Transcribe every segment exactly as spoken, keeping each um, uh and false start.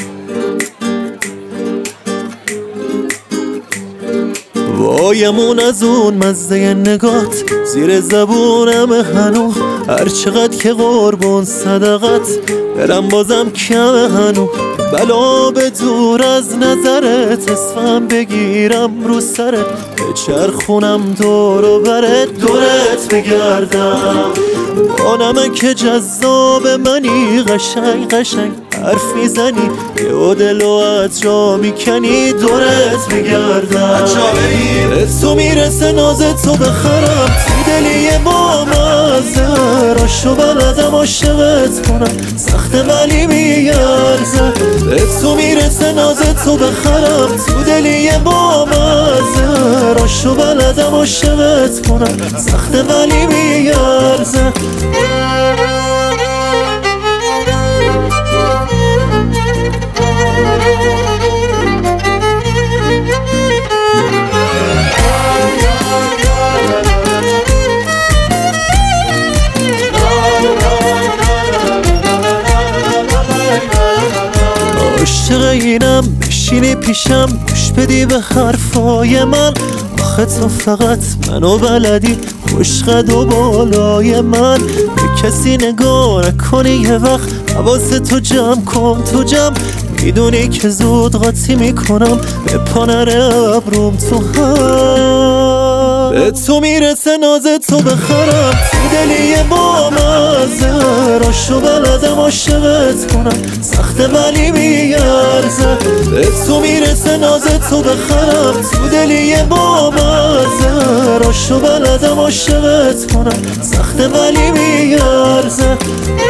وایمون از اون مزه نگات زیر زبونم هنو، هر چقدر که قربون صدقت دلم بازم کمه هنو. بلا به دور از نظرت اسمم بگیرم رو سرت، بچرخونم دور و برت دورت بگردم. با نمک جذاب منی قشنگ قشنگ حرف میزنی، یه دلو از جا میکنی دورت بگردم. به تو میرسه ناز تو بخرم تو دلی با مزه، راشو بلدم عاشقت کنم سخته ولی میارزه. به تو میرسه ناز تو بخرم تو دلی با مزه، راشو بلدم عاشقت کنم سخته ولی میارزه. عاشق اینم بشینی پیشم گوش بدی به حرفای من، آخه تو فقط منو بلدی خوشقد و بالای من. به کسی نگاه نکنی یه وقت حواس تو جمع کن تو جمع، میدونی که زود قاطی میکنم به پانر ابروم تو هم. به تو میرسه ناز تو بخرم تو دلی با مزه، راشو بلدم عاشقت کنم سخته ولی میارزه. به تو میرسه ناز تو بخرم تو دلی با مزه، راشو بلدم عاشقت کنم سخته ولی میارزه.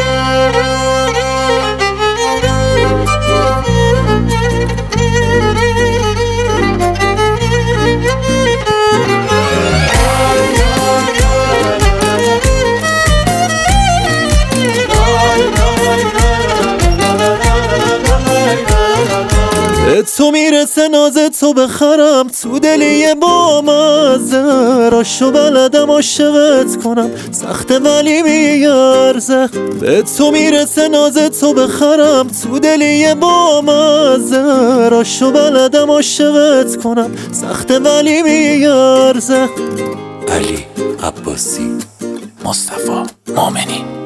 به تو میرسه ناز تو بخرم تو دلی با مزه، راشو بلدم عاشقت کنم سخته ولی میارزه. به تو میرسه ناز تو بخرم تو دلی با مزه، راشو بلدم عاشقت کنم سخته ولی میارزه. علی عباسی، مصطفی مومنی.